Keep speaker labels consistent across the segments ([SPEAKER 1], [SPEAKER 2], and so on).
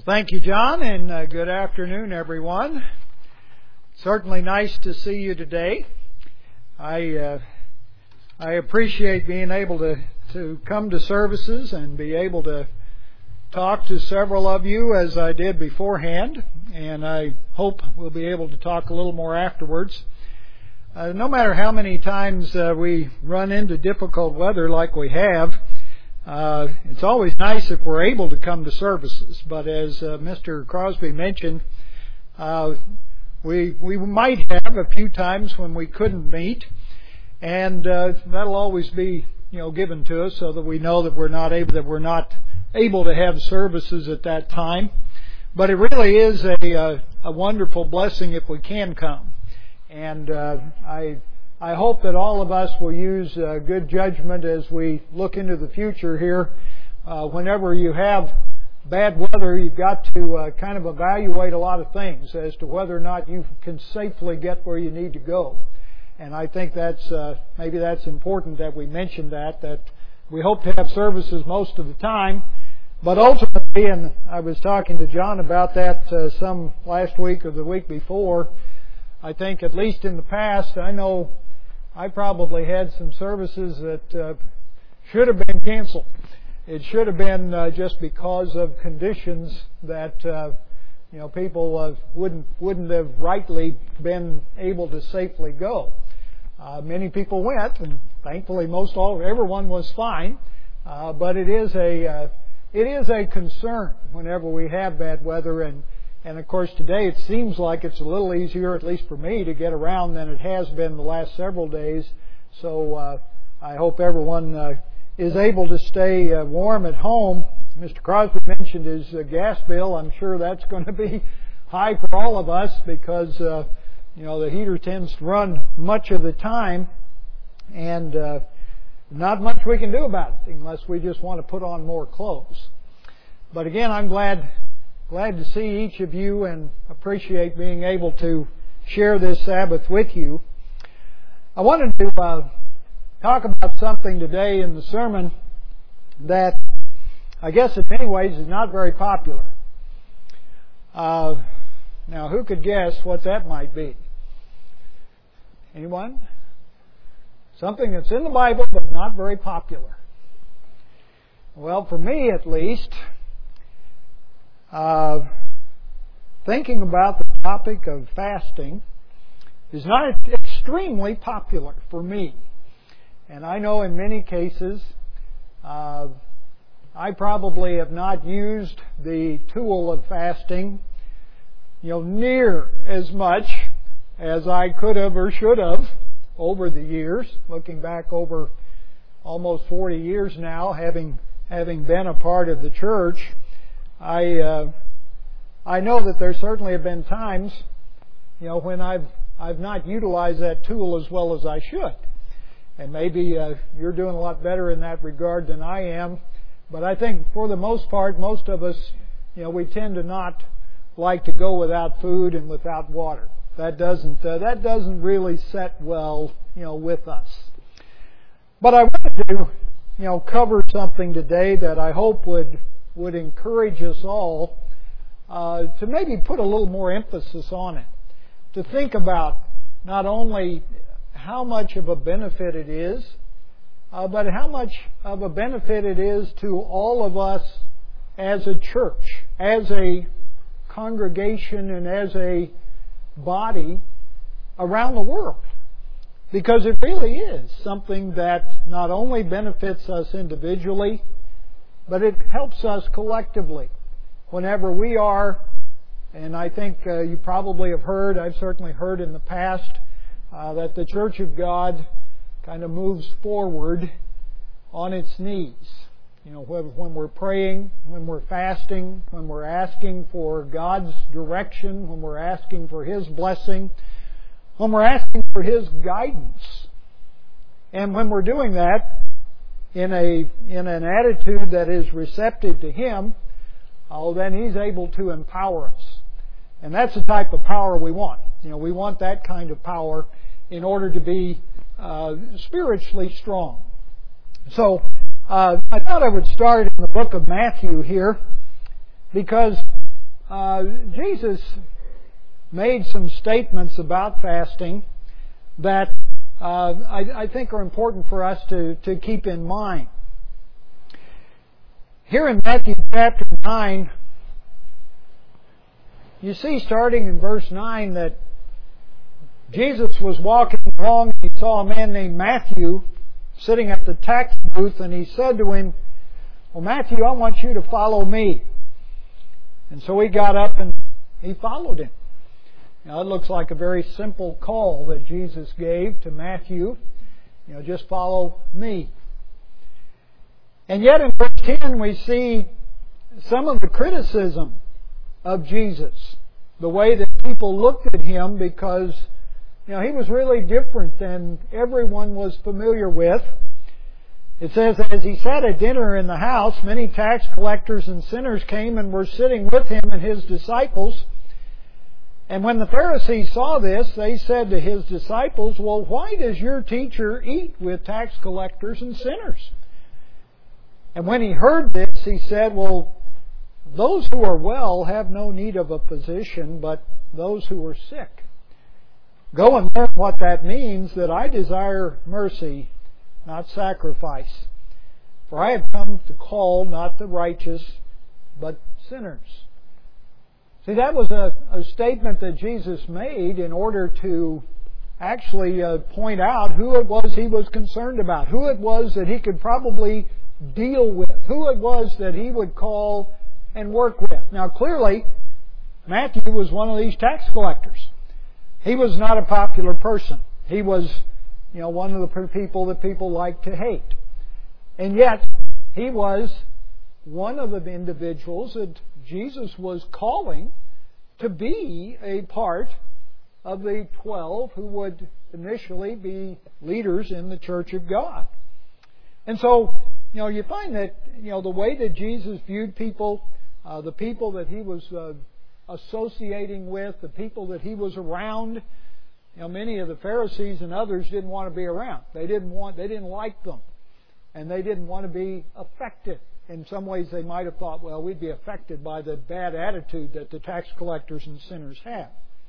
[SPEAKER 1] Thank you, John, and good afternoon, everyone. Certainly nice to see you today. I appreciate being able to come to services and be able to talk to several of you as I did beforehand, and I hope we'll be able to talk a little more afterwards. No matter how many times we run into difficult weather like we have, it's always nice if we're able to come to services. But as Mr. Crosby mentioned, we might have a few times when we couldn't meet, and that'll always be given to us so that we know that we're not able to have services at that time. But it really is a wonderful blessing if we can come, and I hope that all of us will use good judgment as we look into the future here. Whenever you have bad weather, you've got to kind of evaluate a lot of things as to whether or not you can safely get where you need to go. And I think maybe that's important that we mention that we hope to have services most of the time. But ultimately, and I was talking to John about that some last week or the week before, I think at least in the past, I know I probably had some services that should have been canceled. It should have been just because of conditions that people wouldn't have rightly been able to safely go. Many people went, and thankfully everyone was fine. But it is a concern whenever we have bad weather, and of course today it seems like it's a little easier, at least for me, to get around than it has been the last several days. So I hope everyone is able to stay warm at home. Mr. Crosby mentioned his gas bill. I'm sure that's going to be high for all of us because the heater tends to run much of the time, and not much we can do about it unless we just want to put on more clothes. But again, I'm glad to see each of you and appreciate being able to share this Sabbath with you. I wanted to talk about something today in the sermon that I guess in many ways is not very popular. Now, who could guess what that might be? Anyone? Something that's in the Bible but not very popular. Well, for me at least, thinking about the topic of fasting is not extremely popular for me. And I know in many cases I probably have not used the tool of fasting near as much as I could have or should have over the years. Looking back over almost 40 years now, having been a part of the church, I know that there certainly have been times, when I've not utilized that tool as well as I should. And maybe you're doing a lot better in that regard than I am. But I think for the most part, most of us, we tend to not like to go without food and without water. That doesn't really set well, with us. But I wanted to, cover something today that I hope would encourage us all to maybe put a little more emphasis on it. To think about not only how much of a benefit it is, but how much of a benefit it is to all of us as a church, as a congregation, and as a body around the world. Because it really is something that not only benefits us individually, but it helps us collectively. Whenever we are, and I think you probably have heard, I've certainly heard in the past, that the Church of God kind of moves forward on its knees. When we're praying, when we're fasting, when we're asking for God's direction, when we're asking for His blessing, when we're asking for His guidance. And when we're doing that in an attitude that is receptive to Him, then He's able to empower us. And that's the type of power we want. We want that kind of power in order to be spiritually strong. So I thought I would start in the book of Matthew here, because Jesus made some statements about fasting that I think are important for us to keep in mind. Here in Matthew chapter 9, you see starting in verse 9 that Jesus was walking along and he saw a man named Matthew sitting at the tax booth, and he said to him, "Well, Matthew, I want you to follow me." And so he got up and he followed him. Now, it looks like a very simple call that Jesus gave to Matthew. Just follow me. And yet in verse 10 we see some of the criticism of Jesus. The way that people looked at him because he was really different than everyone was familiar with. It says, as he sat at dinner in the house, many tax collectors and sinners came and were sitting with him and his disciples. And when the Pharisees saw this, they said to his disciples, "Well, why does your teacher eat with tax collectors and sinners?" And when he heard this, he said, "Well, those who are well have no need of a physician, but those who are sick. Go and learn what that means, that I desire mercy, not sacrifice. For I have come to call not the righteous, but sinners." See, that was a statement that Jesus made in order to actually point out who it was he was concerned about, who it was that he could probably deal with, who it was that he would call and work with. Now, clearly, Matthew was one of these tax collectors. He was not a popular person. He was, one of the people that people like to hate. And yet, he was one of the individuals that Jesus was calling to be a part of the 12 who would initially be leaders in the Church of God. And so, you find that, the way that Jesus viewed people, the people that he was associating with, the people that he was around, many of the Pharisees and others didn't want to be around. They didn't like them. And they didn't want to be affected. In some ways they might have thought, well, we'd be affected by the bad attitude that the tax collectors and sinners have.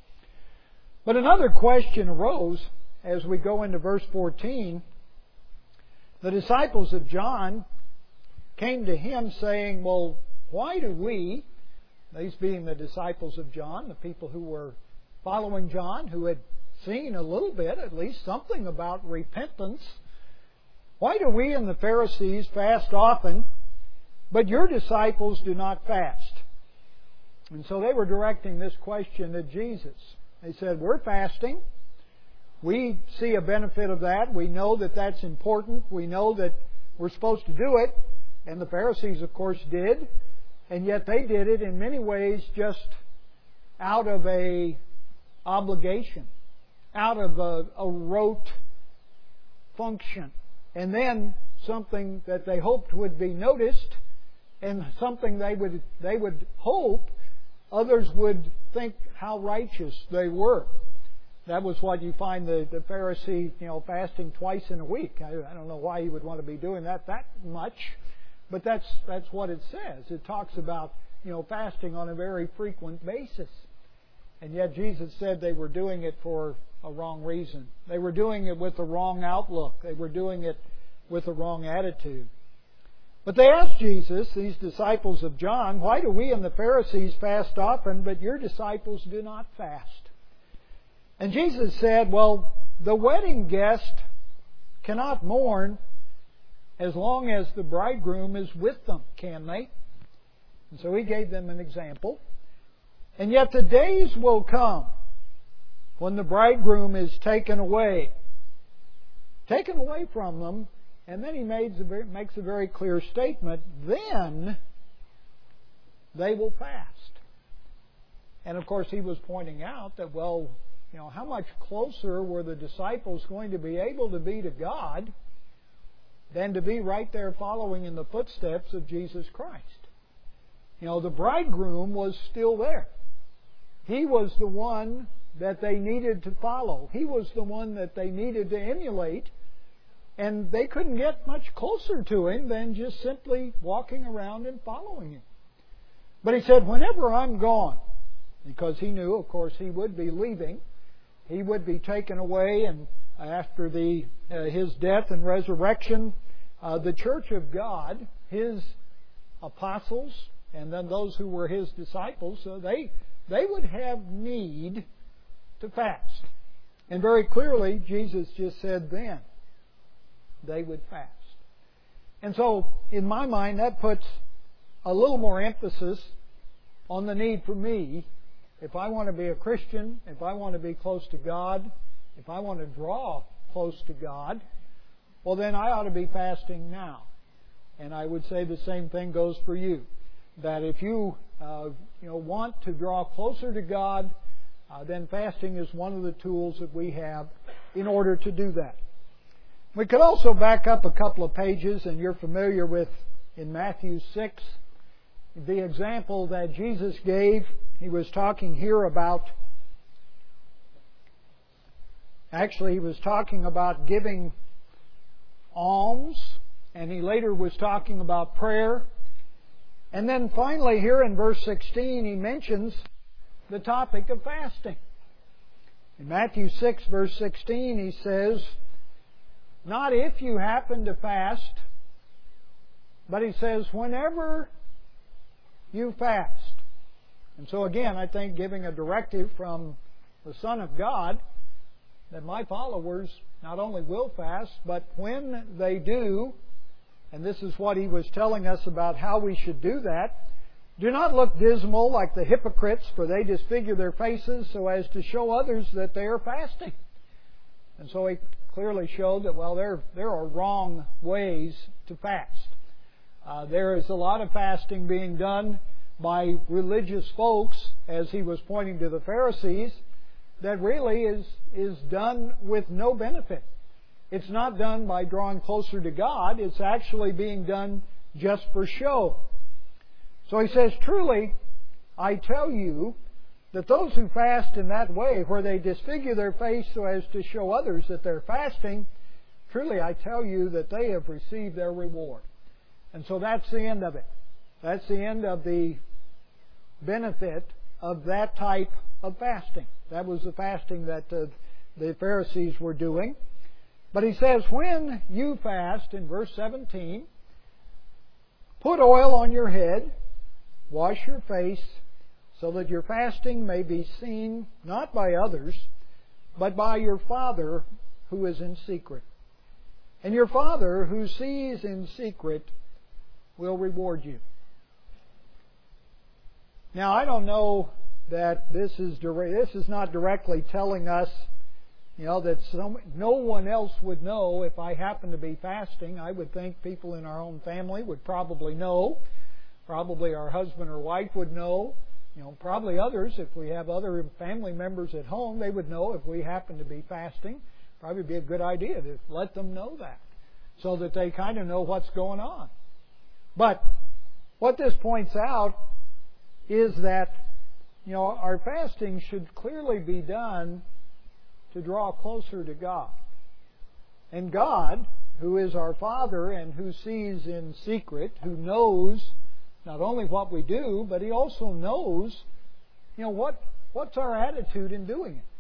[SPEAKER 1] But another question arose as we go into verse 14. The disciples of John came to him saying, "Well, why do we," these being the disciples of John, the people who were following John, who had seen a little bit, at least something about repentance, "why do we and the Pharisees fast often, but your disciples do not fast?" And so they were directing this question at Jesus. They said, "We're fasting. We see a benefit of that. We know that that's important. We know that we're supposed to do it." And the Pharisees, of course, did. And yet they did it in many ways just out of a obligation, out of a rote function. And then something that they hoped would be noticed, and something they would hope others would think how righteous they were. That was what you find the Pharisee, fasting twice in a week. I don't know why he would want to be doing that much, but that's what it says. It talks about fasting on a very frequent basis. And yet Jesus said they were doing it for a wrong reason. They were doing it with the wrong outlook. They were doing it with the wrong attitude. But they asked Jesus, these disciples of John, "Why do we and the Pharisees fast often, but your disciples do not fast?" And Jesus said, "Well, the wedding guest cannot mourn as long as the bridegroom is with them, can they?" And so he gave them an example. "And yet the days will come when the bridegroom is taken away from them." And then he makes a very clear statement. "Then they will fast." And of course he was pointing out that, how much closer were the disciples going to be able to be to God than to be right there following in the footsteps of Jesus Christ? The bridegroom was still there. He was the one that they needed to follow. He was the one that they needed to emulate. And they couldn't get much closer to him than just simply walking around and following him. But he said, whenever I'm gone, because he knew, of course, he would be leaving, he would be taken away, and after his death and resurrection, the church of God, his apostles, and then those who were his disciples, they would have need to fast. And very clearly, Jesus just said then they would fast. And so, in my mind, that puts a little more emphasis on the need for me. If I want to be a Christian, if I want to be close to God, if I want to draw close to God, well then I ought to be fasting now. And I would say the same thing goes for you. That if you want to draw closer to God, then fasting is one of the tools that we have in order to do that. We could also back up a couple of pages, and you're familiar with, in Matthew 6, the example that Jesus gave. He was talking here about, actually he was talking about giving alms, and he later was talking about prayer. And then finally here in verse 16 he mentions the topic of fasting. In Matthew 6 verse 16 he says, not if you happen to fast, but he says whenever you fast. And so again, I think giving a directive from the Son of God that my followers not only will fast, but when they do, and this is what he was telling us about how we should do that, do not look dismal like the hypocrites, for they disfigure their faces so as to show others that they are fasting. And so he clearly showed that, well, there are wrong ways to fast. There is a lot of fasting being done by religious folks, as he was pointing to the Pharisees, that really is done with no benefit. It's not done by drawing closer to God. It's actually being done just for show. So he says, truly, I tell you that those who fast in that way, where they disfigure their face so as to show others that they're fasting, truly I tell you that they have received their reward. And so that's the end of it. That's the end of the benefit of that type of fasting. That was the fasting that the Pharisees were doing. But he says, when you fast, in verse 17, put oil on your head, wash your face, so that your fasting may be seen not by others, but by your Father who is in secret. And your Father who sees in secret will reward you. Now, I don't know that this is not directly telling us, that no one else would know if I happen to be fasting. I would think people in our own family would probably know. Probably our husband or wife would know. Probably others, if we have other family members at home, they would know if we happen to be fasting. Probably be a good idea to let them know that, so that they kind of know what's going on. But what this points out is that our fasting should clearly be done to draw closer to God. And God, who is our Father and who sees in secret, who knows not only what we do, but He also knows, what's our attitude in doing it.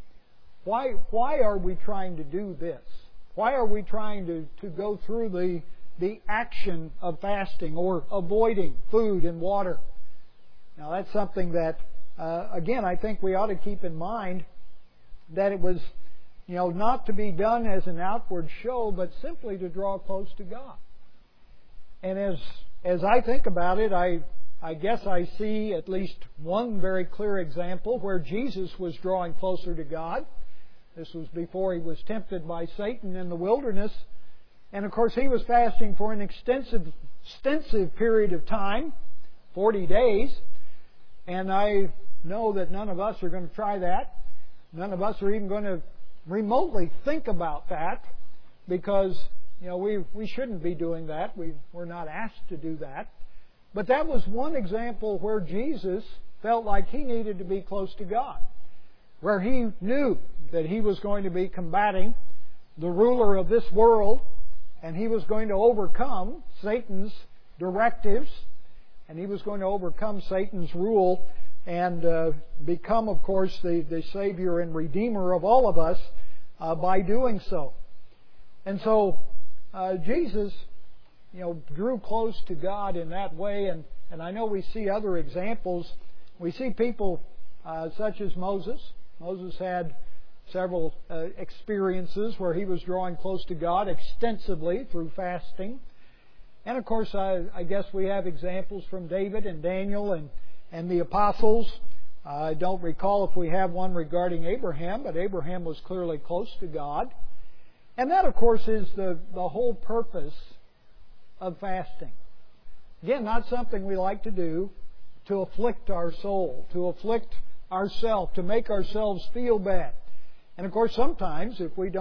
[SPEAKER 1] Why are we trying to do this? Why are we trying to go through the action of fasting or avoiding food and water? Now that's something that, again, I think we ought to keep in mind, that it was, not to be done as an outward show, but simply to draw close to God. And as I think about it, I guess I see at least one very clear example where Jesus was drawing closer to God. This was before He was tempted by Satan in the wilderness. And of course He was fasting for an extensive period of time, 40 days. And I know that none of us are going to try that. None of us are even going to remotely think about that, because we shouldn't be doing that. We're not asked to do that. But that was one example where Jesus felt like He needed to be close to God, where He knew that He was going to be combating the ruler of this world, and He was going to overcome Satan's directives, and He was going to overcome Satan's rule and become, of course, the Savior and Redeemer of all of us by doing so. And so Jesus, drew close to God in that way, and I know we see other examples. We see people such as Moses. Moses had several experiences where he was drawing close to God extensively through fasting. And of course, I guess we have examples from David and Daniel and the apostles. I don't recall if we have one regarding Abraham, but Abraham was clearly close to God. And that, of course, is the whole purpose of fasting. Again, not something we like to do to afflict our soul, to afflict ourselves, to make ourselves feel bad. And of course, sometimes if we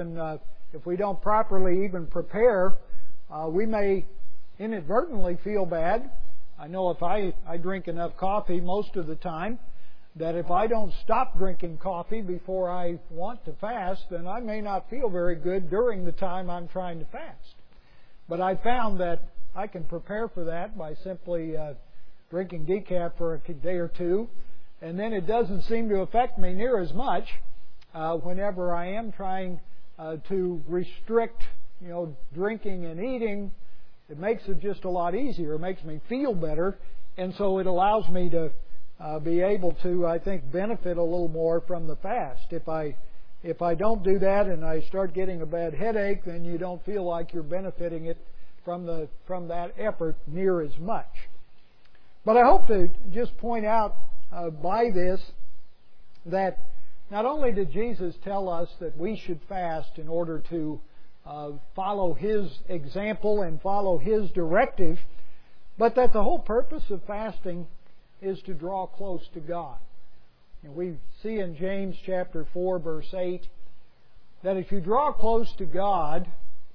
[SPEAKER 1] don't properly even prepare, we may inadvertently feel bad. I know if I drink enough coffee most of the time, that if I don't stop drinking coffee before I want to fast, then I may not feel very good during the time I'm trying to fast. But I found that I can prepare for that by simply drinking decaf for a day or two, and then it doesn't seem to affect me near as much whenever I am trying to restrict, drinking and eating. It makes it just a lot easier. It makes me feel better, and so it allows me to be able to, I think, benefit a little more from the fast. If I don't do that and I start getting a bad headache, then you don't feel like you're benefiting it from that effort near as much. But I hope to just point out by this that not only did Jesus tell us that we should fast in order to follow His example and follow His directive, but that the whole purpose of fasting is to draw close to God. And we see in James chapter 4, verse 8, that if you draw close to God,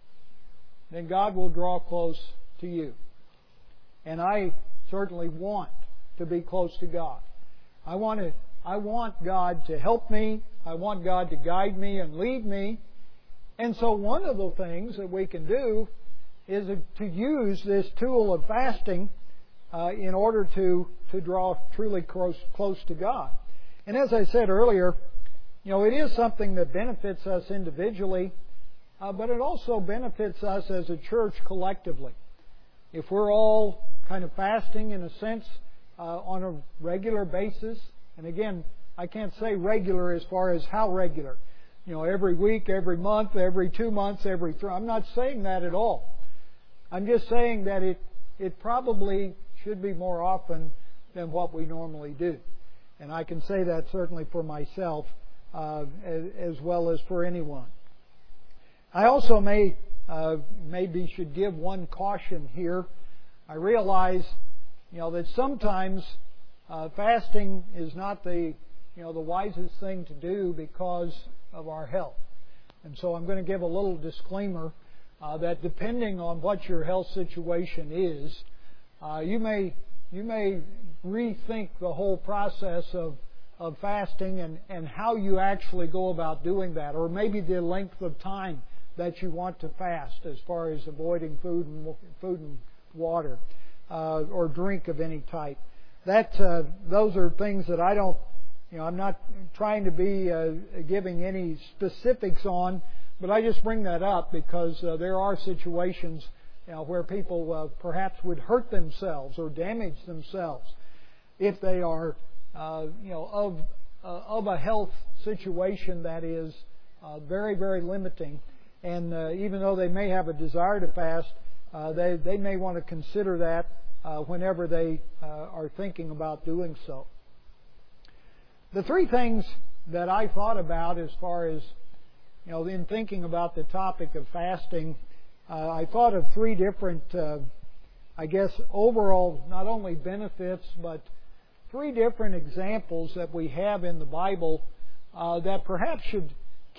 [SPEAKER 1] then God will draw close to you. And I certainly want to be close to God. I want God to help me. I want God to guide me and lead me. And so one of the things that we can do is to use this tool of fasting in order to draw truly close to God. And as I said earlier, it is something that benefits us individually, but it also benefits us as a church collectively. If we're all kind of fasting in a sense on a regular basis, and again, I can't say regular as far as how regular. Every week, every month, every 2 months, every 3. I'm not saying that at all. I'm just saying that it probably should be more often than what we normally do. And I can say that certainly for myself as well as for anyone. I also maybe should give one caution here. I realize, that sometimes fasting is not the wisest thing to do because of our health. And so I'm going to give a little disclaimer that depending on what your health situation is, you may rethink the whole process of fasting and how you actually go about doing that, or maybe the length of time that you want to fast as far as avoiding food and water or drink of any type. Those are things that I don't. I'm not trying to be giving any specifics on, but I just bring that up because there are situations where people perhaps would hurt themselves or damage themselves if they are, of a health situation that is very, very limiting. And even though they may have a desire to fast, they may want to consider that whenever they are thinking about doing so. The three things that I thought about as far as, in thinking about the topic of fasting, I thought of three different, overall not only benefits, but three different examples that we have in the Bible that perhaps should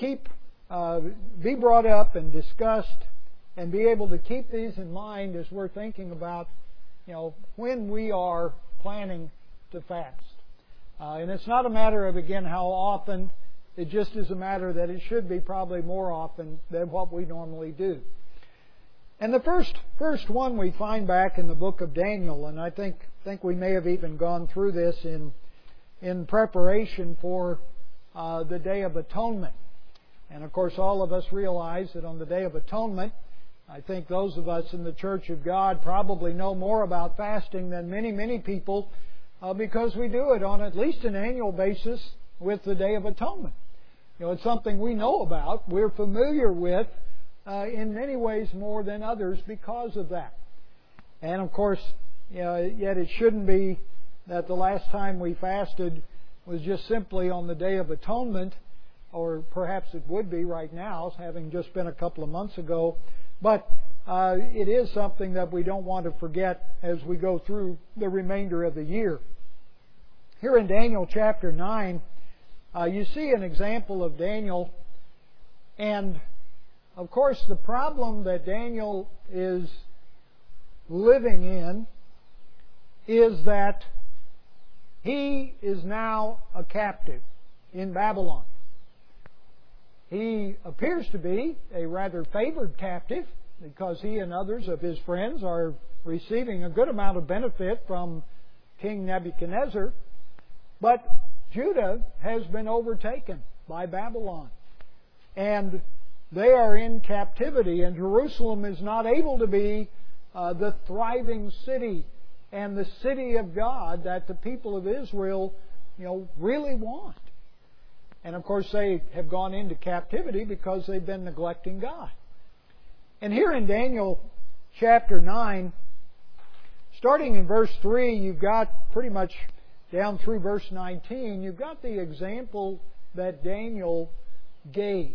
[SPEAKER 1] be brought up and discussed and be able to keep these in mind as we're thinking about, when we are planning to fast. And it's not a matter of, again, how often. It just is a matter that it should be probably more often than what we normally do. And the first one we find back in the book of Daniel, and I think we may have even gone through this in preparation for the Day of Atonement. And of course, all of us realize that on the Day of Atonement, I think those of us in the Church of God probably know more about fasting than many people because we do it on at least an annual basis with the Day of Atonement. It's something we know about, we're familiar with in many ways more than others because of that. And of course, yet it shouldn't be that the last time we fasted was just simply on the Day of Atonement, or perhaps it would be right now, having just been a couple of months ago. But it is something that we don't want to forget as we go through the remainder of the year. Here in Daniel chapter 9, you see an example of Daniel, and of course the problem that Daniel is living in is that he is now a captive in Babylon. He appears to be a rather favored captive because he and others of his friends are receiving a good amount of benefit from King Nebuchadnezzar. But Judah has been overtaken by Babylon. And they are in captivity, and Jerusalem is not able to be the thriving city and the city of God that the people of Israel, really want. And of course they have gone into captivity because they've been neglecting God. And here in Daniel chapter 9, starting in verse 3, you've got pretty much down through verse 19, you've got the example that Daniel gave.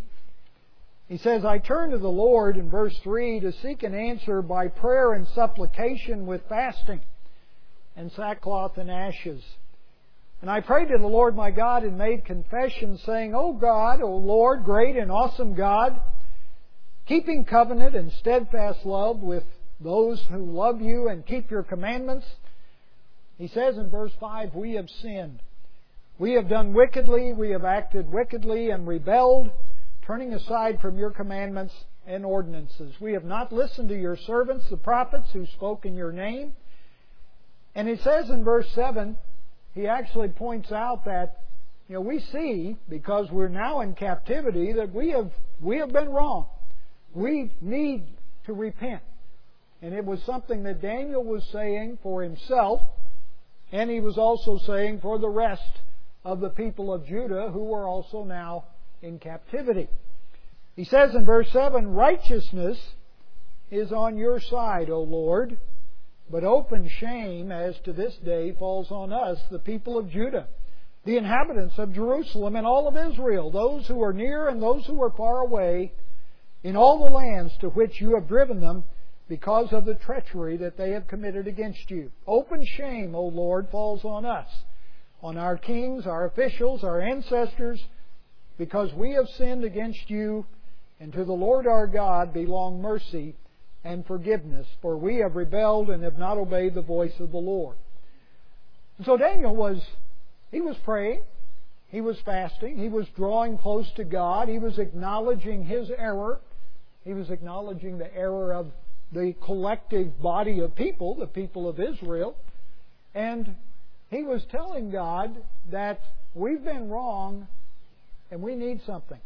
[SPEAKER 1] He says, I turn to the Lord in verse 3 to seek an answer by prayer and supplication with fasting and sackcloth and ashes. And I prayed to the Lord my God and made confession, saying, O God, O Lord, great and awesome God, keeping covenant and steadfast love with those who love you and keep your commandments. He says in verse 5, we have sinned. We have done wickedly, we have acted wickedly and rebelled, turning aside from your commandments and ordinances. We have not listened to your servants, the prophets, who spoke in your name. And he says in verse 7, he actually points out that, we see, because we're now in captivity, that we have been wrong. We need to repent. And it was something that Daniel was saying for himself, and he was also saying for the rest of the people of Judah who were also now in captivity. He says in verse 7, righteousness is on your side, O Lord, but open shame as to this day falls on us, the people of Judah, the inhabitants of Jerusalem and all of Israel, those who are near and those who are far away, in all the lands to which you have driven them, because of the treachery that they have committed against you. Open shame, O Lord, falls on us, on our kings, our officials, our ancestors, because we have sinned against you, and to the Lord our God belong mercy and forgiveness, for we have rebelled and have not obeyed the voice of the Lord. And so Daniel was praying, he was fasting, he was drawing close to God, he was acknowledging his error, he was acknowledging the error of the collective body of people, the people of Israel, and he was telling God that we've been wrong and we need something.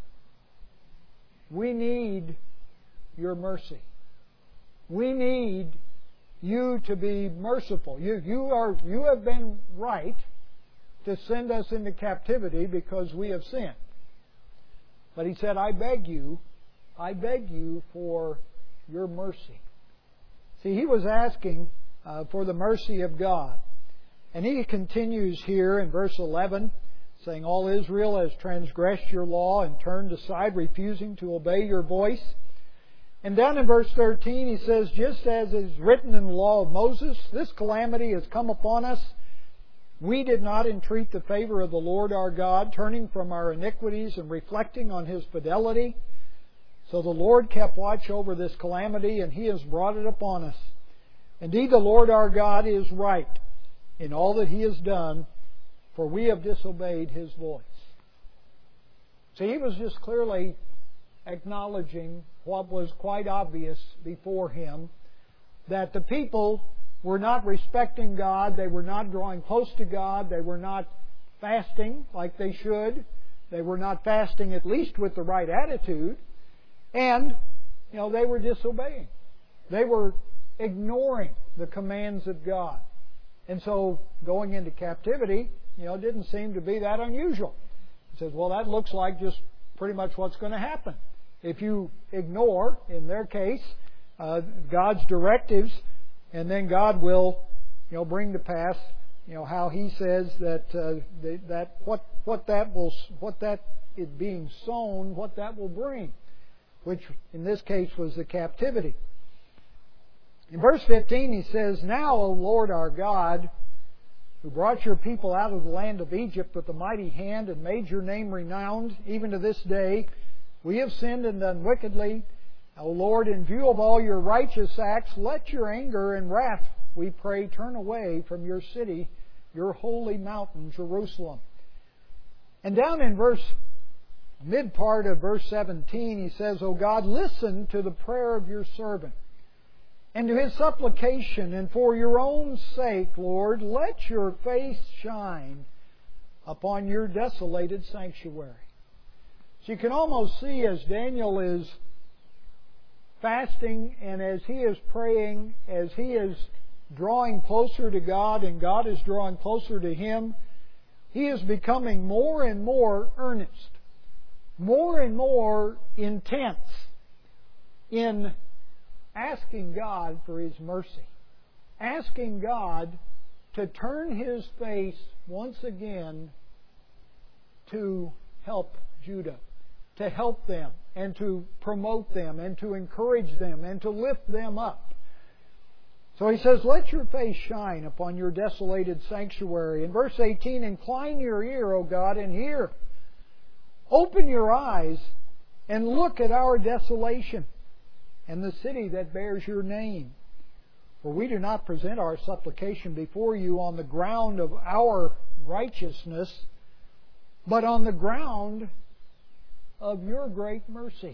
[SPEAKER 1] We need your mercy. We need you to be merciful. You have been right to send us into captivity because we have sinned. But he said, I beg you for your mercy. See, he was asking for the mercy of God. And he continues here in verse 11, saying, all Israel has transgressed your law and turned aside, refusing to obey your voice. And down in verse 13 he says, just as is written in the law of Moses, this calamity has come upon us. We did not entreat the favor of the Lord our God, turning from our iniquities and reflecting on His fidelity. So the Lord kept watch over this calamity, and He has brought it upon us. Indeed, the Lord our God is right in all that He has done, for we have disobeyed His voice. See, he was just clearly acknowledging what was quite obvious before him, that the people were not respecting God, they were not drawing close to God, they were not fasting like they should, they were not fasting at least with the right attitude, and they were disobeying. They were ignoring the commands of God. And so going into captivity, didn't seem to be that unusual. He says, well, that looks like just pretty much what's going to happen. If you ignore, in their case, God's directives, and then God will, bring to pass, how He says that what that is being sown, what that will bring, which in this case was the captivity. In verse 15 he says, Now, O Lord our God, who brought your people out of the land of Egypt with a mighty hand and made your name renowned, even to this day, we have sinned and done wickedly. O Lord, in view of all your righteous acts, let your anger and wrath, we pray, turn away from your city, your holy mountain, Jerusalem. And down in mid part of verse 17, he says, O God, listen to the prayer of your servant and to his supplication, and for your own sake, Lord, let your face shine upon your desolated sanctuary. So you can almost see as Daniel is fasting and as he is praying, as he is drawing closer to God and God is drawing closer to him, he is becoming more and more earnest, more and more intense in asking God for His mercy, asking God to turn His face once again to help Judah, to help them and to promote them and to encourage them and to lift them up. So he says, let your face shine upon your desolated sanctuary. In verse 18, incline your ear, O God, and hear. Open your eyes and look at our desolation and the city that bears your name. For we do not present our supplication before you on the ground of our righteousness, but on the ground of your great mercy.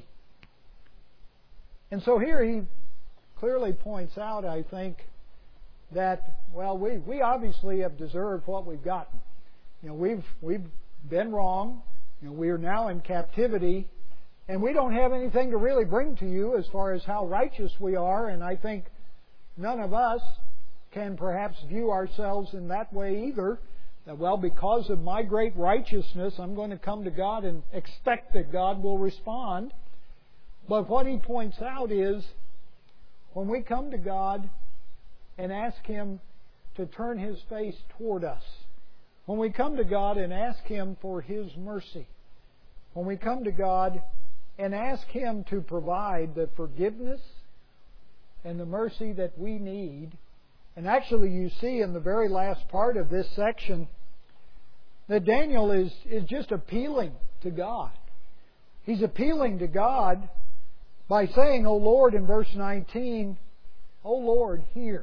[SPEAKER 1] And so here he clearly points out, I think, that, we obviously have deserved what we've gotten. We've been wrong. We are now in captivity, and we don't have anything to really bring to you as far as how righteous we are, and I think none of us can perhaps view ourselves in that way either, that, because of my great righteousness, I'm going to come to God and expect that God will respond. But what he points out is, when we come to God and ask Him to turn His face toward us, when we come to God and ask Him for His mercy, when we come to God and ask Him to provide the forgiveness and the mercy that we need, and actually you see in the very last part of this section that Daniel is just appealing to God. He's appealing to God by saying, O Lord, in verse 19, O Lord, hear.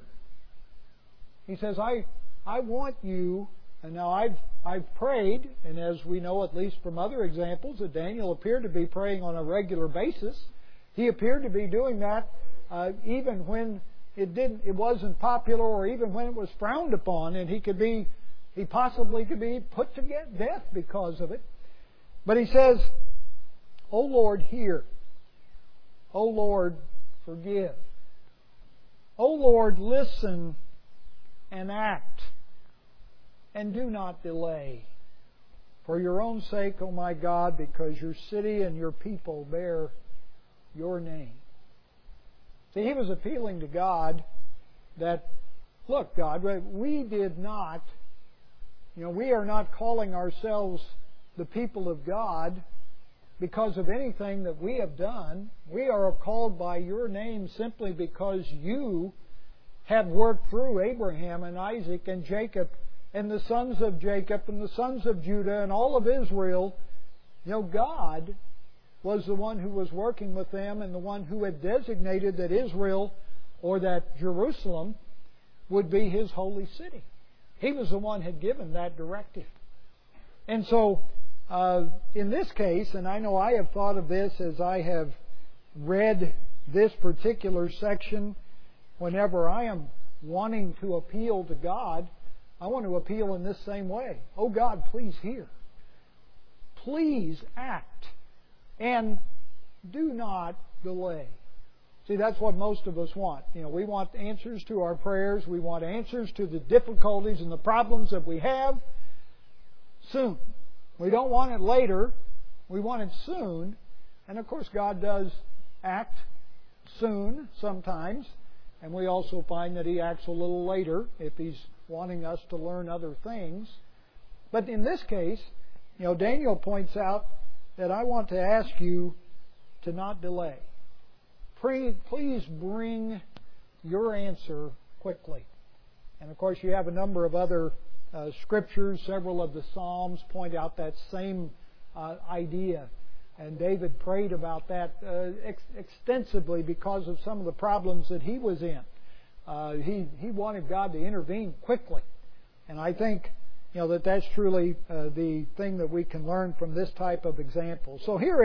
[SPEAKER 1] He says, I want you, and now I've prayed, and as we know at least from other examples, that Daniel appeared to be praying on a regular basis. He appeared to be doing that even when it wasn't popular, or even when it was frowned upon, and he possibly could be put to death because of it. But he says, O Lord, hear. O Lord, forgive. O Lord, listen and act, and do not delay. For your own sake, O my God, because your city and your people bear your name. See, he was appealing to God that, look, God, we did not, we are not calling ourselves the people of God because of anything that we have done. We are called by your name simply because you have worked through Abraham and Isaac and Jacob and the sons of Jacob and the sons of Judah and all of Israel. God was the one who was working with them and the one who had designated that Israel, or that Jerusalem, would be His holy city. He was the one who had given that directive. And so in this case, and I know I have thought of this as I have read this particular section, whenever I am wanting to appeal to God, I want to appeal in this same way. Oh God, please hear. Please act. And do not delay. See, that's what most of us want. We want answers to our prayers. We want answers to the difficulties and the problems that we have soon. We don't want it later. We want it soon. And of course, God does act soon sometimes. And we also find that He acts a little later if He's wanting us to learn other things. But in this case, Daniel points out that I want to ask you to not delay. Please bring your answer quickly. And of course, you have a number of other scriptures. Several of the Psalms point out that same idea. And David prayed about that extensively because of some of the problems that he was in. He wanted God to intervene quickly. And I think that's truly the thing that we can learn from this type of example. So here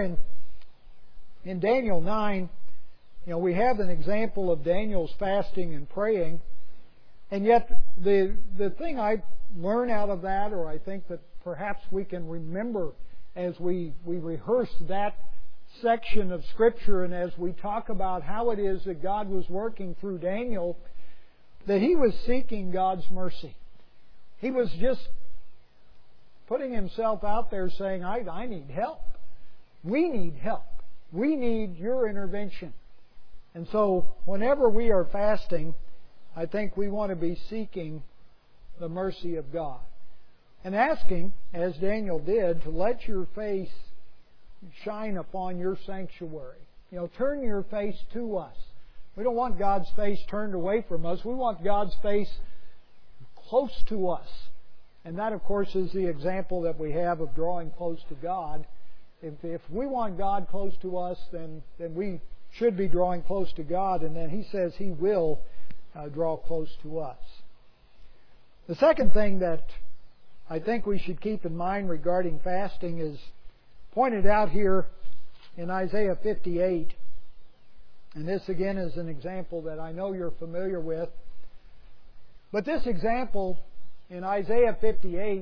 [SPEAKER 1] in Daniel 9, we have an example of Daniel's fasting and praying. And yet the thing I learn out of that, or I think that perhaps we can remember as we rehearse that section of Scripture and as we talk about how it is that God was working through Daniel, that he was seeking God's mercy. He was just putting himself out there saying, I need help. We need help. We need your intervention. And so whenever we are fasting, I think we want to be seeking the mercy of God. And asking, as Daniel did, to let your face shine upon your sanctuary. Turn your face to us. We don't want God's face turned away from us. We want God's face close to us. And that, of course, is the example that we have of drawing close to God. If we want God close to us, then we should be drawing close to God. And then He says He will draw close to us. The second thing that I think we should keep in mind regarding fasting is pointed out here in Isaiah 58. And this again is an example that I know you're familiar with. But this example in Isaiah 58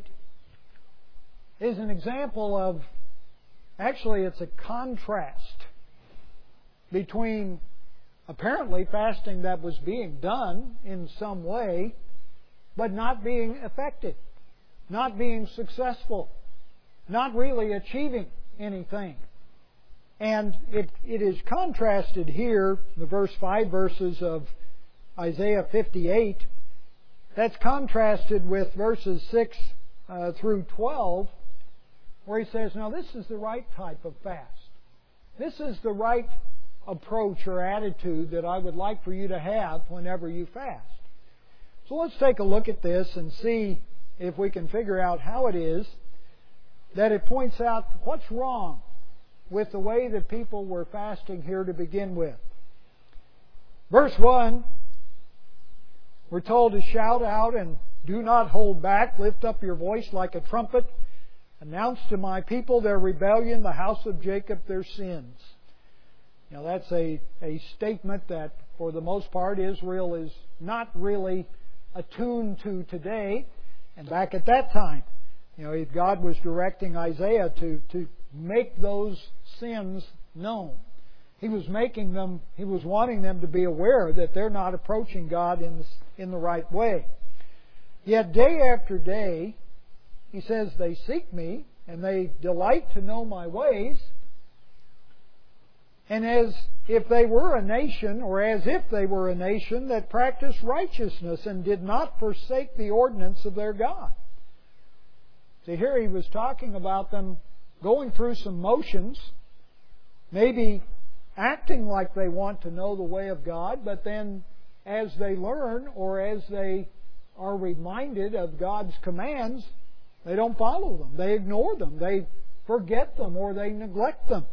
[SPEAKER 1] is an example of, actually it's a contrast between apparently fasting that was being done in some way, but not being effective, not being successful, not really achieving anything. And it is contrasted here, the verse 5 verses of Isaiah 58. That's contrasted with verses 6 through 12, where he says, now this is the right type of fast. This is the right approach or attitude that I would like for you to have whenever you fast. So let's take a look at this and see if we can figure out how it is that it points out what's wrong with the way that people were fasting here to begin with. Verse 1, we're told to shout out and do not hold back. Lift up your voice like a trumpet. Announce to my people their rebellion, the house of Jacob their sins. Now that's a statement that for the most part Israel is not really attuned to today. And back at that time, God was directing Isaiah to make those sins known. He was wanting them to be aware that they're not approaching God in the right way. Yet day after day, he says, they seek me and they delight to know my ways. And as if they were a nation, or as if they were a nation that practiced righteousness and did not forsake the ordinance of their God. See, here he was talking about them going through some motions, maybe acting like they want to know the way of God, but then as they learn or as they are reminded of God's commands, they don't follow them. They ignore them. They forget them or they neglect them.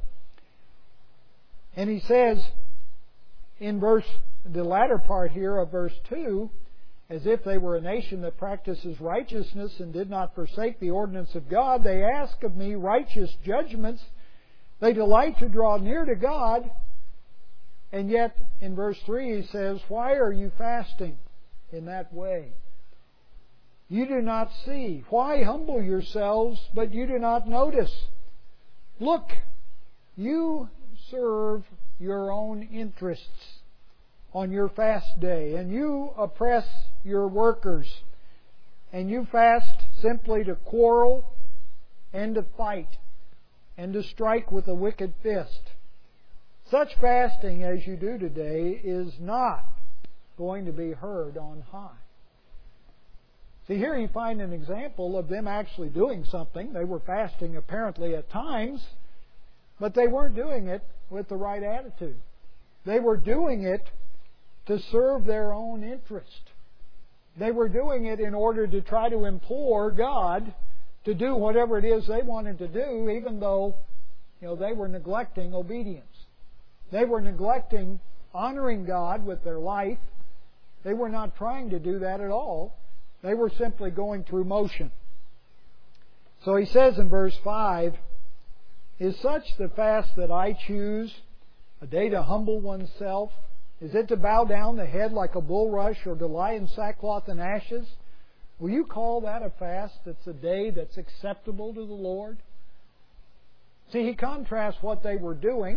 [SPEAKER 1] And he says in the latter part here of verse 2, as if they were a nation that practices righteousness and did not forsake the ordinance of God. They ask of me righteous judgments. They delight to draw near to God. And yet, in verse 3, he says, why are you fasting in that way? You do not see. Why humble yourselves, but you do not notice? Look, you serve your own interests on your fast day, and you oppress your workers, and you fast simply to quarrel and to fight and to strike with a wicked fist. Such fasting as you do today is not going to be heard on high. See, here you find an example of them actually doing something. They were fasting apparently at times, but they weren't doing it with the right attitude. They were doing it to serve their own interest. They were doing it in order to try to implore God to do whatever it is they wanted to do, even though they were neglecting obedience. They were neglecting honoring God with their life. They were not trying to do that at all. They were simply going through motion. So he says in verse 5, is such the fast that I choose, a day to humble oneself? Is it to bow down the head like a bulrush or to lie in sackcloth and ashes? Will you call that a fast that's a day that's acceptable to the Lord? See, he contrasts what they were doing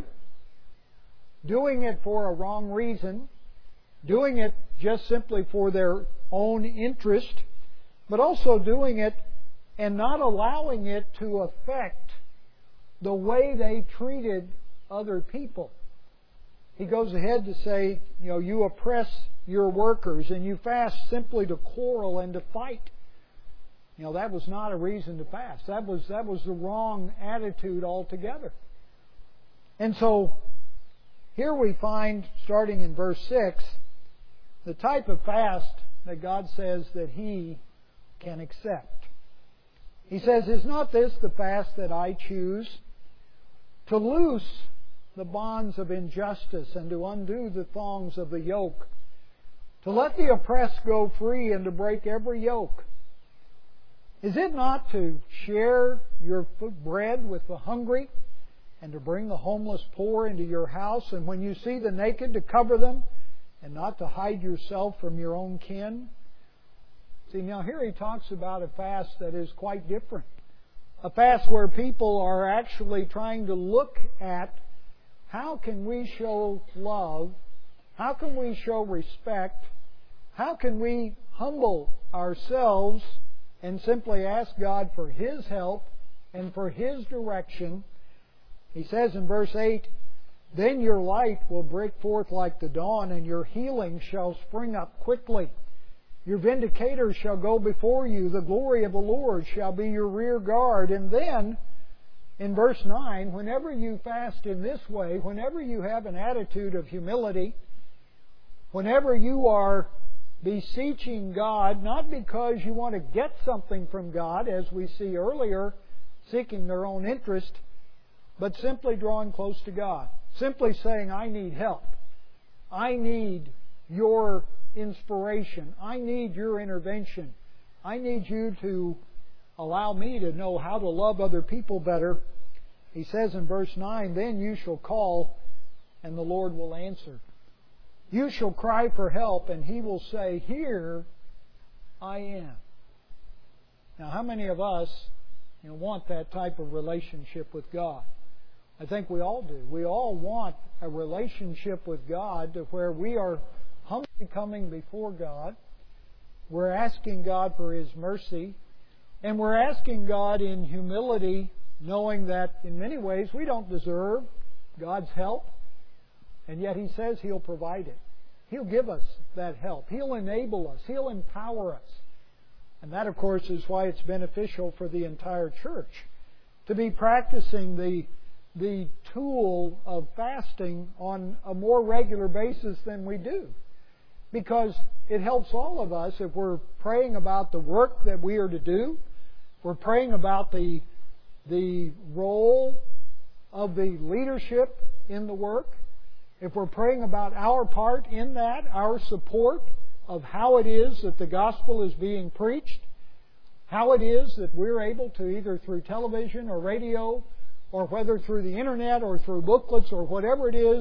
[SPEAKER 1] it for a wrong reason, doing it just simply for their own interest, but also doing it and not allowing it to affect the way they treated other people. He goes ahead to say, you oppress your workers and you fast simply to quarrel and to fight. That was not a reason to fast. That was the wrong attitude altogether. And so, here we find, starting in verse 6, the type of fast that God says that He can accept. He says, is not this the fast that I choose? To loose the bonds of injustice and to undo the thongs of the yoke, to let the oppressed go free and to break every yoke. Is it not to share your bread with the hungry and to bring the homeless poor into your house, and when you see the naked to cover them and not to hide yourself from your own kin? See, now here he talks about a fast that is quite different. A fast where people are actually trying to look at how can we show love, how can we show respect, how can we humble ourselves and simply ask God for His help and for His direction. He says in verse 8, then your light will break forth like the dawn, and your healing shall spring up quickly. Your vindicator shall go before you. The glory of the Lord shall be your rear guard. And then, in verse 9, whenever you fast in this way, whenever you have an attitude of humility, whenever you are beseeching God, not because you want to get something from God, as we see earlier, seeking their own interest, but simply drawing close to God. Simply saying, I need help. I need your inspiration. I need your intervention. I need you to allow me to know how to love other people better. He says in verse 9, then you shall call, and the Lord will answer. You shall cry for help, and He will say, here I am. Now, how many of us want that type of relationship with God? I think we all do. We all want a relationship with God to where we are humbly coming before God. We're asking God for His mercy. And we're asking God in humility, knowing that in many ways we don't deserve God's help. And yet He says He'll provide it. He'll give us that help. He'll enable us. He'll empower us. And that, of course, is why it's beneficial for the entire church to be practicing the tool of fasting on a more regular basis than we do. Because it helps all of us if we're praying about the work that we are to do. We're praying about the role of the leadership in the work. If we're praying about our part in that, our support, of how it is that the gospel is being preached, how it is that we're able to, either through television or radio, or whether through the internet or through booklets or whatever it is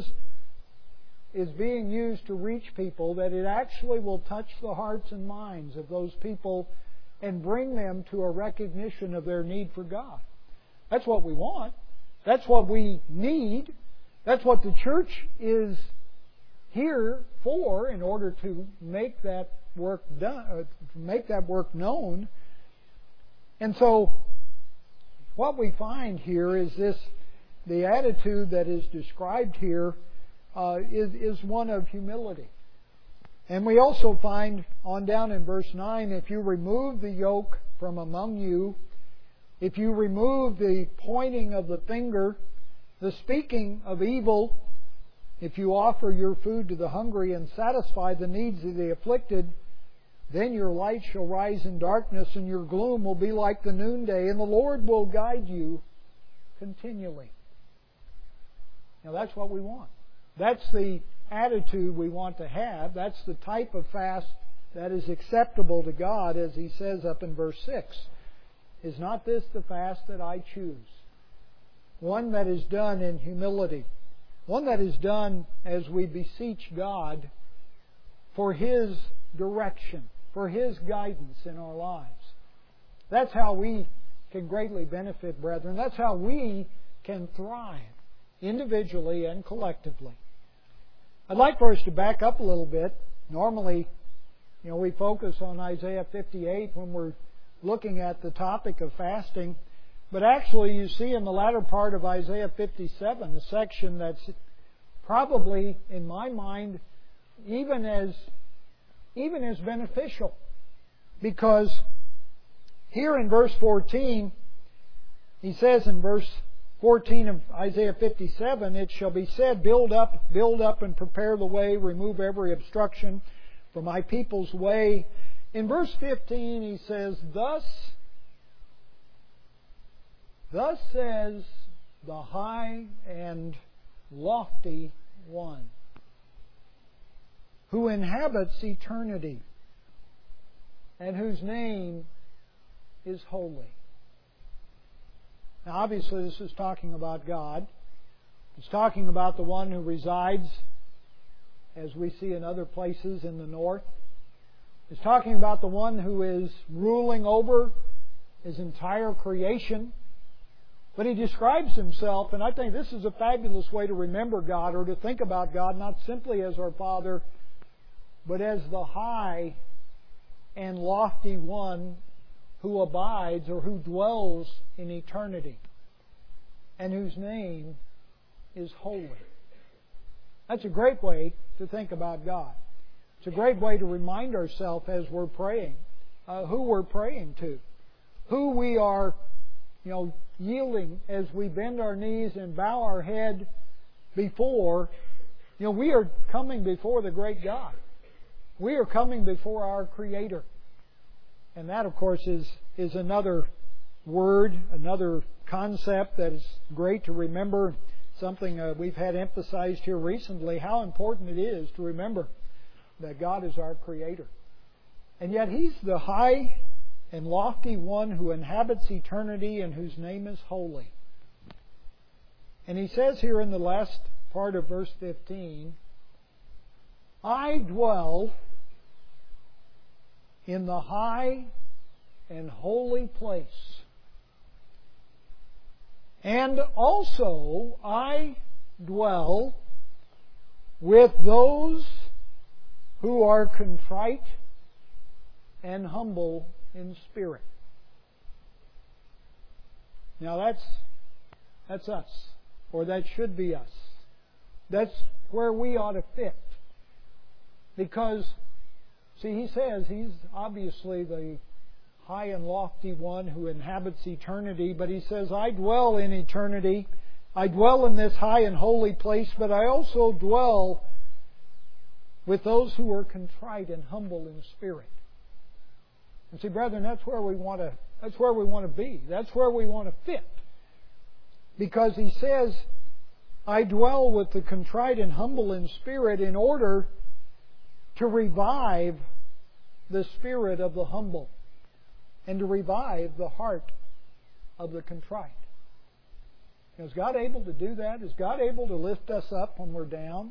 [SPEAKER 1] being used to reach people, that it actually will touch the hearts and minds of those people and bring them to a recognition of their need for God. That's what we want. That's what we need. That's what the church is here for, in order to make that work done, make that work known. And so, what we find here is this: the attitude that is described here is one of humility. And we also find on down in verse 9, if you remove the yoke from among you, if you remove the pointing of the finger, the speaking of evil, if you offer your food to the hungry and satisfy the needs of the afflicted, then your light shall rise in darkness and your gloom will be like the noonday, and the Lord will guide you continually. Now that's what we want. That's the attitude we want to have. That's the type of fast that is acceptable to God, as He says up in verse 6. Is not this the fast that I choose? One that is done in humility. One that is done as we beseech God for His direction, for His guidance in our lives. That's how we can greatly benefit, brethren. That's how we can thrive, individually and collectively. I'd like for us to back up a little bit. Normally, we focus on Isaiah 58 when we're looking at the topic of fasting. But actually, you see in the latter part of Isaiah 57, a section that's probably, in my mind, even as beneficial. Because here in verse 14, he says in verse 14 of Isaiah 57, it shall be said, build up, and prepare the way, remove every obstruction for my people's way. In verse 15, he says, Thus says the high and lofty one, who inhabits eternity, and whose name is holy. Now, obviously, this is talking about God. It's talking about the one who resides, as we see in other places in the north. It's talking about the one who is ruling over His entire creation. But He describes Himself, and I think this is a fabulous way to remember God, or to think about God, not simply as our Father, but as the high and lofty one who abides, or who dwells in eternity, and whose name is holy. That's a great way to think about God. It's a great way to remind ourselves as we're praying, who we're praying to, who we are, yielding as we bend our knees and bow our head before. We are coming before the great God. We are coming before our Creator. And that, of course, is another word, another concept that is great to remember. Something we've had emphasized here recently, how important it is to remember that God is our Creator. And yet He's the high and lofty one who inhabits eternity and whose name is holy. And He says here in the last part of verse 15, I dwell in the high and holy place. And also I dwell with those who are contrite and humble in spirit. Now that's us, or that should be us. That's where we ought to fit. Because, see, He says He's obviously the high and lofty one who inhabits eternity, but He says, I dwell in eternity. I dwell in this high and holy place, but I also dwell with those who are contrite and humble in spirit. And see, brethren, that's where we want to be. That's where we want to fit. Because He says, I dwell with the contrite and humble in spirit in order to revive the spirit of the humble and to revive the heart of the contrite. Is God able to do that? Is God able to lift us up when we're down?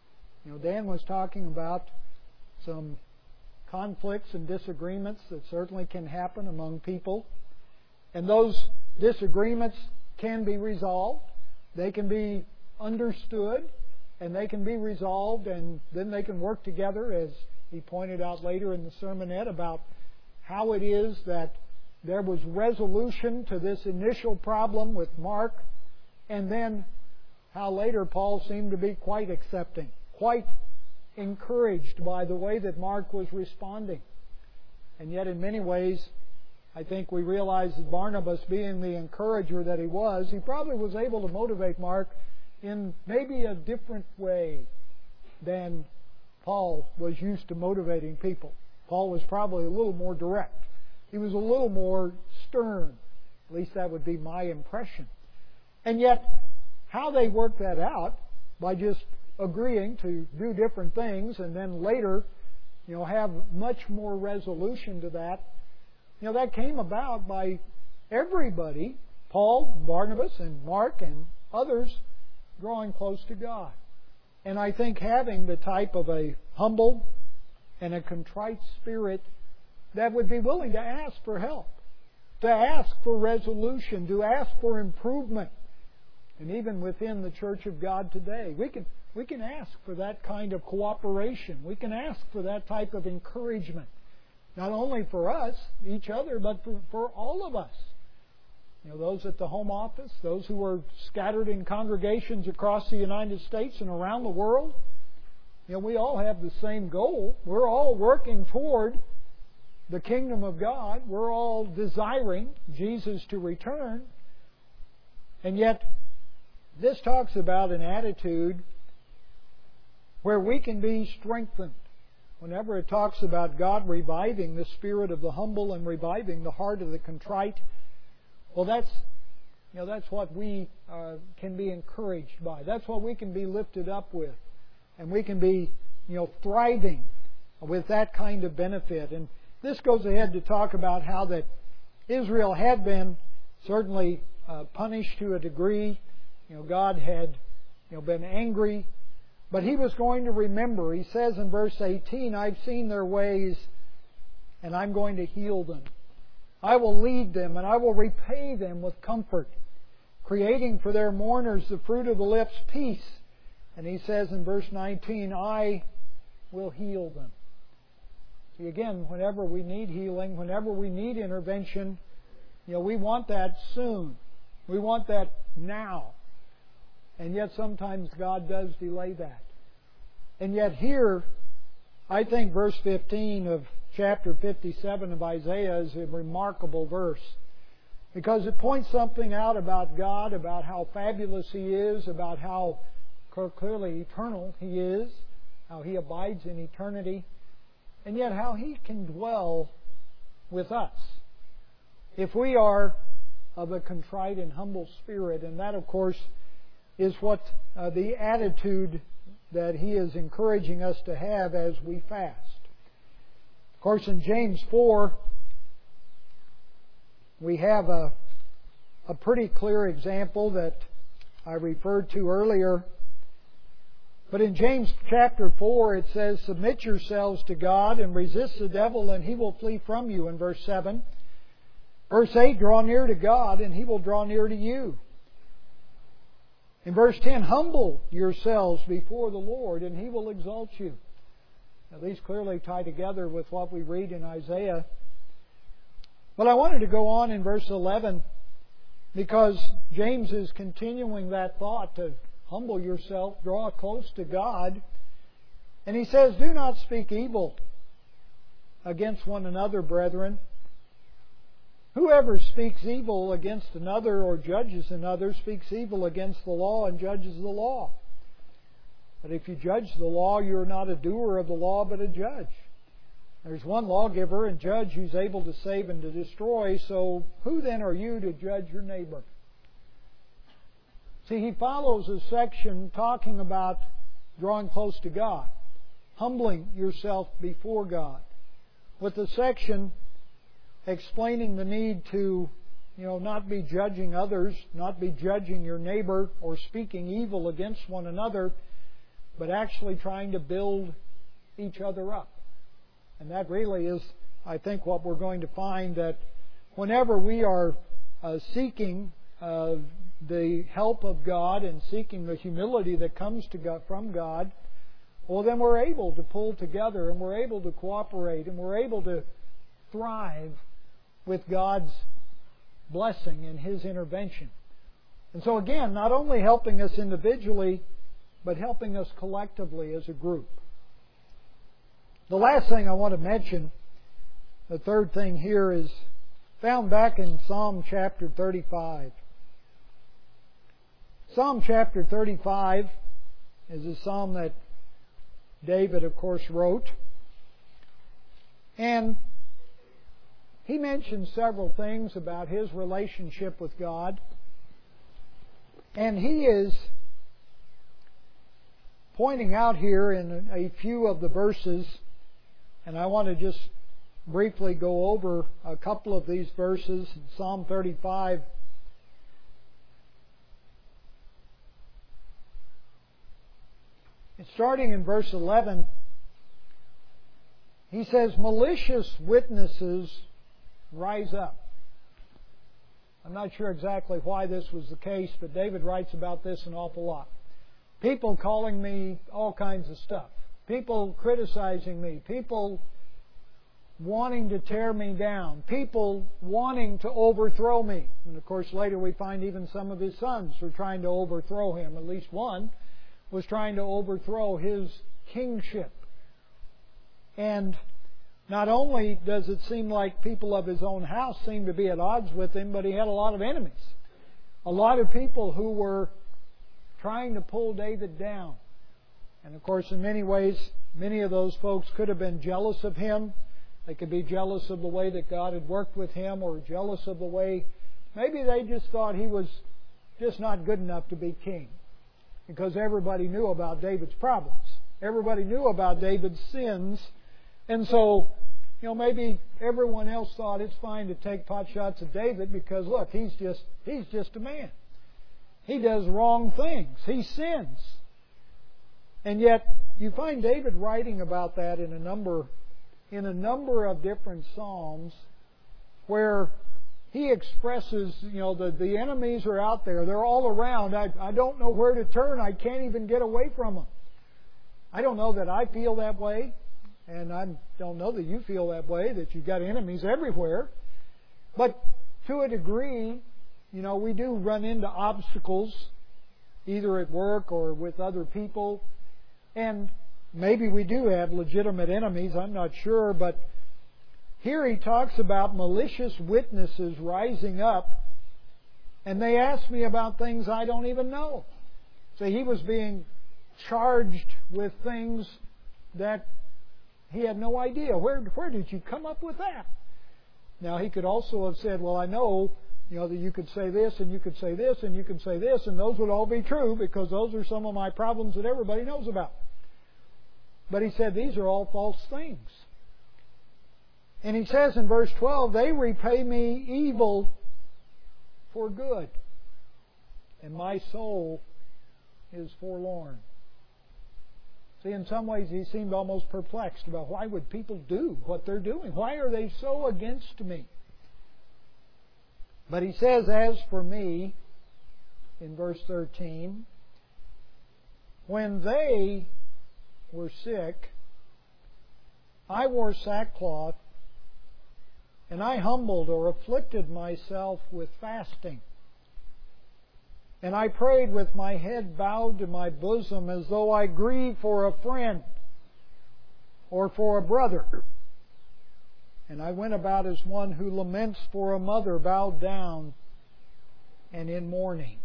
[SPEAKER 1] Dan was talking about some conflicts and disagreements that certainly can happen among people. And those disagreements can be resolved. They can be understood, and they can be resolved, and then they can work together, as he pointed out later in the sermonette, about how it is that there was resolution to this initial problem with Mark, and then how later Paul seemed to be quite accepting, quite encouraged by the way that Mark was responding. And yet in many ways, I think we realize that Barnabas, being the encourager that he was, he probably was able to motivate Mark in maybe a different way than Paul was used to motivating people. Paul was probably a little more direct. He was a little more stern. At least that would be my impression. And yet, how they worked that out by just agreeing to do different things and then later, have much more resolution to that, that came about by everybody, Paul, Barnabas, and Mark, and others, drawing close to God. And I think having the type of a humble and a contrite spirit that would be willing to ask for help, to ask for resolution, to ask for improvement. And even within the Church of God today, we can ask for that kind of cooperation. We can ask for that type of encouragement. Not only for us, each other, but for all of us. Those at the home office, those who are scattered in congregations across the United States and around the world. We all have the same goal. We're all working toward the kingdom of God. We're all desiring Jesus to return. And yet, this talks about an attitude where we can be strengthened. Whenever it talks about God reviving the spirit of the humble and reviving the heart of the contrite, well, that's what we can be encouraged by. That's what we can be lifted up with. And we can be, thriving with that kind of benefit. And this goes ahead to talk about how that Israel had been certainly punished to a degree. God had, been angry. But He was going to remember. He says in verse 18, I've seen their ways, and I'm going to heal them. I will lead them, and I will repay them with comfort, creating for their mourners the fruit of the lips, peace. And He says in verse 19, I will heal them. See, again, whenever we need healing, whenever we need intervention, we want that soon. We want that now. And yet sometimes God does delay that. And yet here, I think verse 15 of chapter 57 of Isaiah is a remarkable verse. Because it points something out about God, about how fabulous He is, about how clearly eternal He is, how He abides in eternity, and yet how He can dwell with us if we are of a contrite and humble spirit. And that, of course, is what the attitude that He is encouraging us to have as we fast. Of course, in James 4, we have a pretty clear example that I referred to earlier. But in James chapter 4, it says, submit yourselves to God and resist the devil, and he will flee from you, in verse 7. Verse 8, draw near to God, and He will draw near to you. In verse 10, humble yourselves before the Lord, and He will exalt you. Now, these clearly tie together with what we read in Isaiah. But I wanted to go on in verse 11 because James is continuing that thought to humble yourself, draw close to God. And he says, do not speak evil against one another, brethren. Whoever speaks evil against another or judges another speaks evil against the law and judges the law. But if you judge the law, you're not a doer of the law, but a judge. There's one lawgiver and judge who's able to save and to destroy, so who then are you to judge your neighbor? See, he follows a section talking about drawing close to God, humbling yourself before God. with the section explaining the need to, not be judging others, not be judging your neighbor or speaking evil against one another, but actually trying to build each other up. And that really is, I think, what we're going to find, that whenever we are seeking the help of God and seeking the humility that comes to God, from God, well, then we're able to pull together and we're able to cooperate and we're able to thrive with God's blessing and His intervention. And so again, not only helping us individually, but helping us collectively as a group. The last thing I want to mention, the third thing here, is found back in Psalm chapter 35. Psalm chapter 35 is a psalm that David, of course, wrote. And he mentions several things about his relationship with God. And he is pointing out here in a few of the verses, and I want to just briefly go over a couple of these verses. In Psalm 35, starting in verse 11, he says, "Malicious witnesses rise up." I'm not sure exactly why this was the case, but David writes about this an awful lot. People calling me all kinds of stuff. People criticizing me. People wanting to tear me down. People wanting to overthrow me. And of course later we find even some of his sons were trying to overthrow him. At least one was trying to overthrow his kingship. And not only does it seem like people of his own house seem to be at odds with him, but he had a lot of enemies. A lot of people who were trying to pull David down. And of course, in many ways, many of those folks could have been jealous of him. They could be jealous of the way that God had worked with him, or jealous of the way maybe they just thought he was just not good enough to be king. Because everybody knew about David's problems. Everybody knew about David's sins. And so, maybe everyone else thought it's fine to take pot shots at David because, look, he's just a man. He does wrong things. He sins. And yet, you find David writing about that in a number of different psalms, where he expresses, the enemies are out there. They're all around. I don't know where to turn. I can't even get away from them. I don't know that I feel that way. And I don't know that you feel that way, that you've got enemies everywhere. But to a degree, we do run into obstacles, either at work or with other people. And maybe we do have legitimate enemies, I'm not sure. But here he talks about malicious witnesses rising up, and they ask me about things I don't even know. So he was being charged with things that he had no idea. Where did you come up with that? Now, he could also have said, well, I know, that you could say this, and you could say this, and you could say this, and those would all be true, because those are some of my problems that everybody knows about. But he said, these are all false things. And he says in verse 12, they repay me evil for good, and my soul is forlorn. See, in some ways he seemed almost perplexed about why would people do what they're doing? Why are they so against me? But he says, as for me, in verse 13, when they were sick, I wore sackcloth, and I humbled or afflicted myself with fasting. And I prayed with my head bowed to my bosom, as though I grieved for a friend or for a brother. And I went about as one who laments for a mother, bowed down and in mourning.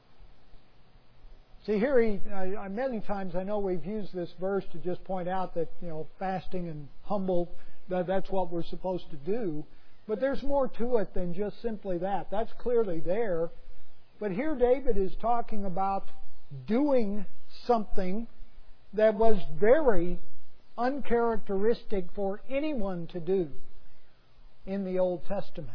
[SPEAKER 1] See, here many times I know we've used this verse to just point out that, fasting and humble, that's what we're supposed to do. But there's more to it than just simply that. That's clearly there. But here David is talking about doing something that was very uncharacteristic for anyone to do in the Old Testament.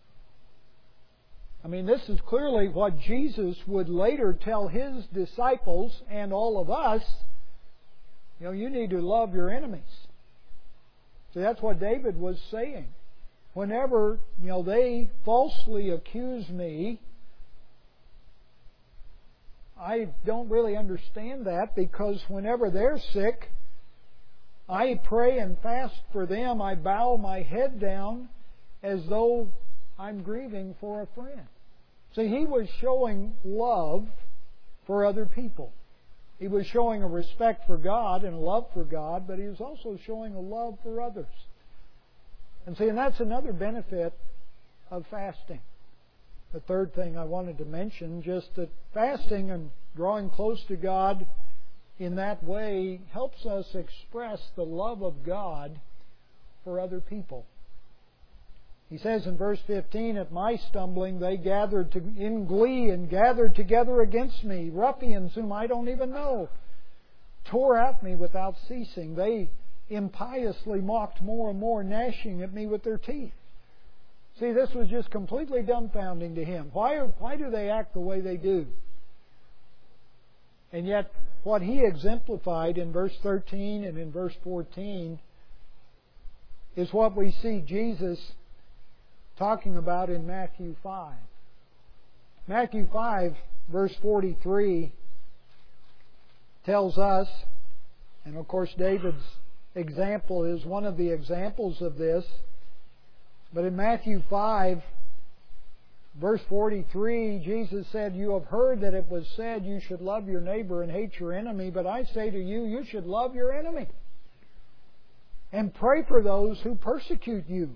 [SPEAKER 1] I mean, this is clearly what Jesus would later tell His disciples and all of us. You need to love your enemies. See, that's what David was saying. Whenever, they falsely accuse me, I don't really understand that, because whenever they're sick, I pray and fast for them. I bow my head down as though I'm grieving for a friend. See, he was showing love for other people. He was showing a respect for God and a love for God, but he was also showing a love for others. And see, and that's another benefit of fasting. The third thing I wanted to mention, just that fasting and drawing close to God in that way helps us express the love of God for other people. He says in verse 15, "At my stumbling they gathered in glee and gathered together against me. Ruffians whom I don't even know tore at me without ceasing. They impiously mocked more and more, gnashing at me with their teeth." See, this was just completely dumbfounding to him. Why do they act the way they do? And yet, what he exemplified in verse 13 and in verse 14 is what we see Jesus talking about in Matthew 5. Matthew 5, verse 43, tells us, and of course David's example is one of the examples of this, but in Matthew 5, verse 43, Jesus said, "You have heard that it was said, you should love your neighbor and hate your enemy, but I say to you, you should love your enemy and pray for those who persecute you,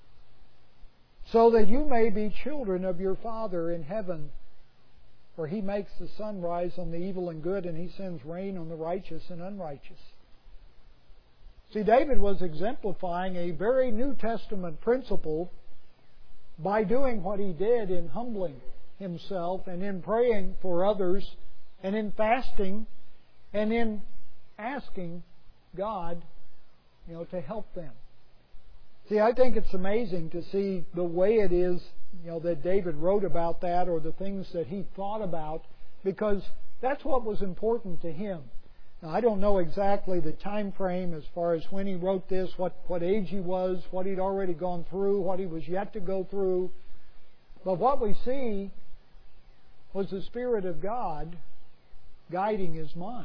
[SPEAKER 1] so that you may be children of your Father in heaven. For He makes the sun rise on the evil and good, and He sends rain on the righteous and unrighteous." See, David was exemplifying a very New Testament principle by doing what he did in humbling himself and in praying for others and in fasting and in asking God, to help them. See, I think it's amazing to see the way it is, that David wrote about that, or the things that he thought about, because that's what was important to him. Now, I don't know exactly the time frame as far as when he wrote this, what age he was, what he'd already gone through, what he was yet to go through. But what we see was the Spirit of God guiding his mind,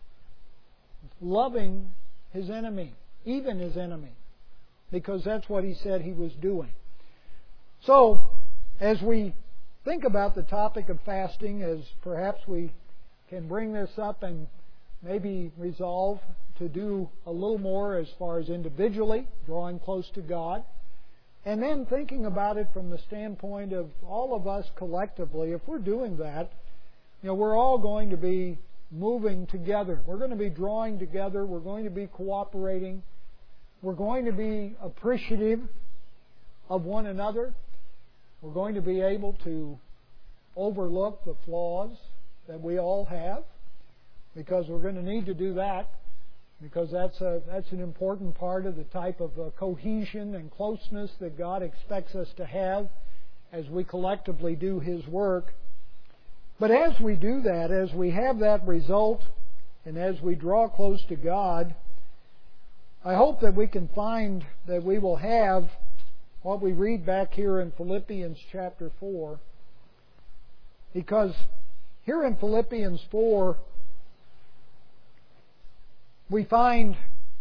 [SPEAKER 1] loving his enemy, even his enemy, because that's what he said he was doing. So, as we think about the topic of fasting, as perhaps we can bring this up and maybe resolve to do a little more as far as individually drawing close to God, and then thinking about it from the standpoint of all of us collectively, if we're doing that, we're all going to be moving together. We're going to be drawing together. We're going to be cooperating. We're going to be appreciative of one another. We're going to be able to overlook the flaws that we all have, because we're going to need to do that, because that's an important part of the type of cohesion and closeness that God expects us to have as we collectively do His work. But as we do that, as we have that result, and as we draw close to God, I hope that we can find that we will have what we read back here in Philippians chapter 4. Because here in Philippians 4, we find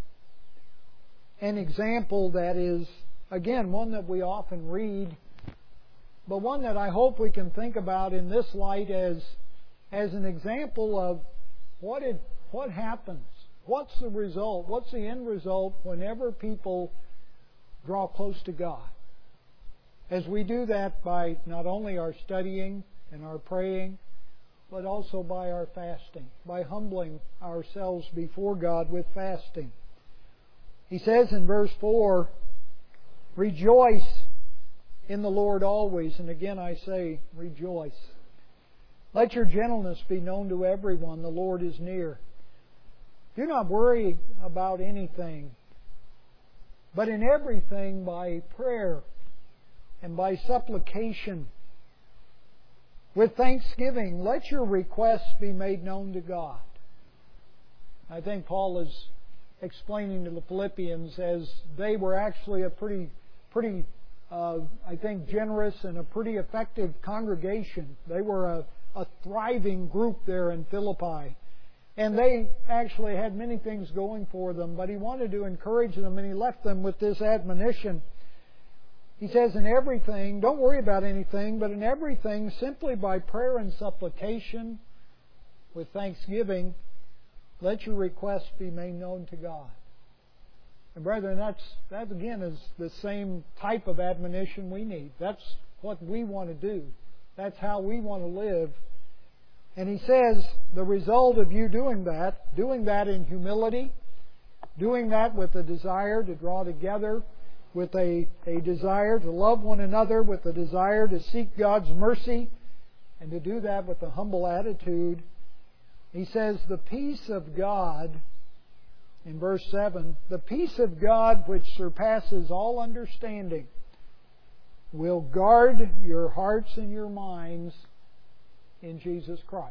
[SPEAKER 1] an example that is, again, one that we often read, but one that I hope we can think about in this light as an example of what happens. What's the result? What's the end result whenever people draw close to God? As we do that by not only our studying and our praying, but also by our fasting, by humbling ourselves before God with fasting. He says in verse 4, "Rejoice in the Lord always." And again I say, rejoice. "Let your gentleness be known to everyone. The Lord is near. Do not worry about anything, but in everything by prayer and by supplication, with thanksgiving, let your requests be made known to God. I think Paul is explaining to the Philippians, as they were actually a pretty I think, generous and a pretty effective congregation. They were a thriving group there in Philippi. And they actually had many things going for them, but he wanted to encourage them, and he left them with this admonition. He says, in everything, don't worry about anything, but in everything, simply by prayer and supplication, with thanksgiving, let your requests be made known to God. And brethren, that again is the same type of admonition we need. That's what we want to do. That's how we want to live. And he says the result of you doing that in humility, doing that with a desire to draw together, with a desire to love one another, with a desire to seek God's mercy, and to do that with a humble attitude. He says the peace of God, in verse 7, the peace of God which surpasses all understanding will guard your hearts and your minds in Jesus Christ.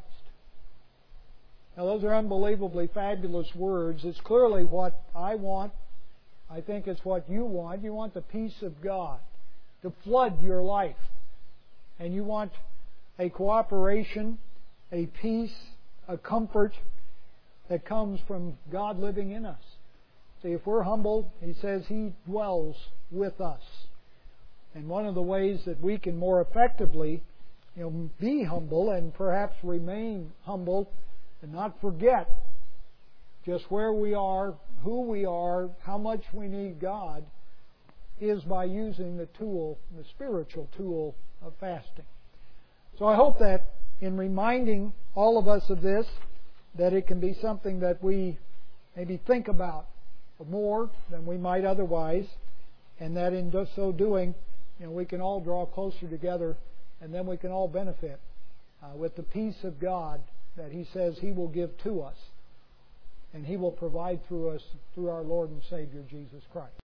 [SPEAKER 1] Now those are unbelievably fabulous words. It's clearly what I want. I think it's what you want. You want the peace of God to flood your life. And you want a cooperation, a peace, a comfort that comes from God living in us. See, if we're humble, He says He dwells with us. And one of the ways that we can more effectively be humble and perhaps remain humble and not forget just where we are, who we are, how much we need God, is by using the tool, the spiritual tool of fasting. So I hope that in reminding all of us of this, that it can be something that we maybe think about more than we might otherwise, and that in so doing, we can all draw closer together, and then we can all benefit with the peace of God that He says He will give to us, and He will provide through us through our Lord and Savior Jesus Christ.